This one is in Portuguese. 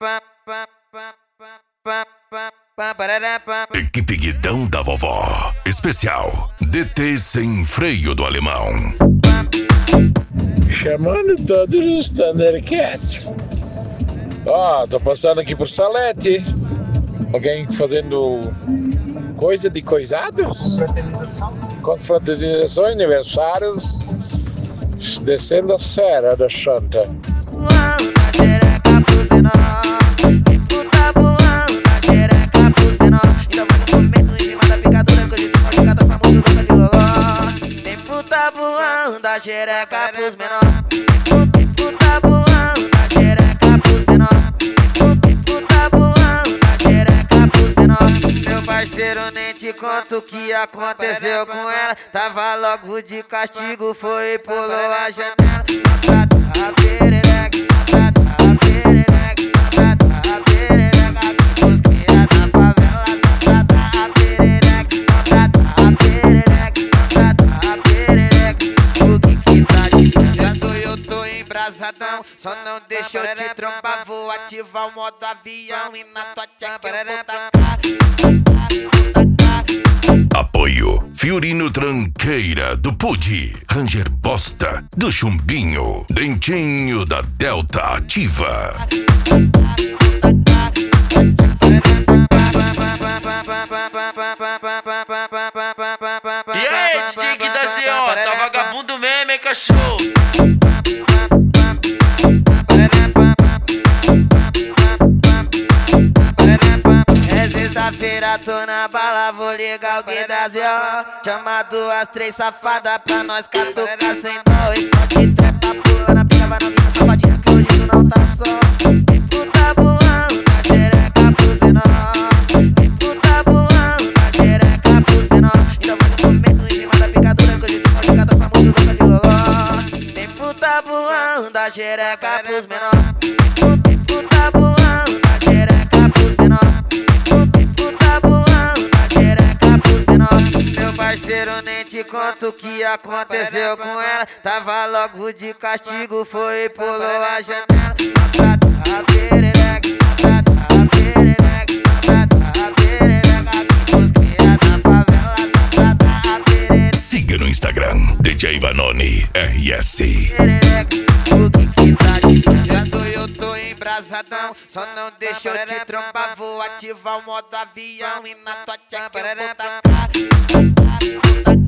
Equipe Guidão da Vovó. Especial DT Sem Freio do Alemão. Chamando todos os Thundercats. Tô passando aqui por Salete. Alguém fazendo coisa de coisados? Confraternização, aniversários. Descendo a serra da Chanta. Da xereca pros menor, puta voando da xereca pros menor, puta voando da xereca pros menor. Meu parceiro, nem te conto o que aconteceu com ela. Tava logo de castigo, foi e pulou a janela. A perereca, a perereca, a perereca, os cria da favela. A perereca, a perereca, a perereca. O que tá dizendo? Eu tô embrasadão, só não deixa eu te trombar. Vou ativar o modo avião e na tua tcheca eu vou tacar. Apoio Fiorino Tranqueira do Pudi, Ranger Bosta do Chumbinho, Dentinho da Delta Ativa. E aí, DJ que da Zeon, tá vagabundo mesmo, hein, cachorro? É sexta-feira, tô na bala, vou ligar o Guidazio. Chama duas, três safadas pra nós catucar sem dó. E pode trepa, pula na pica, vai na minha safadinha que hoje tu não tá só. Puta voando da xereca pros menor, puta voando da xereca pros menor. Então vai no momento em cima da picadura que hoje tu pode catar pra muito boca de loló. Tem puta voando da xereca pros menor, puta voando da xereca pros menor, puta voando da xereca pros menor. Meu parceiro, nem te conto o que aconteceu com ela. Tava logo de castigo, foi e pulou a janela. A perereca, a perereca, a perereca, os cria da favela. A perereca. Siga no Instagram DJ Vanoni RS. O que tá dizendo? Eu tô embrasadão, só não deixa eu te trombar. Vou ativar o modo avião e na tua tcheca eu vou tacar.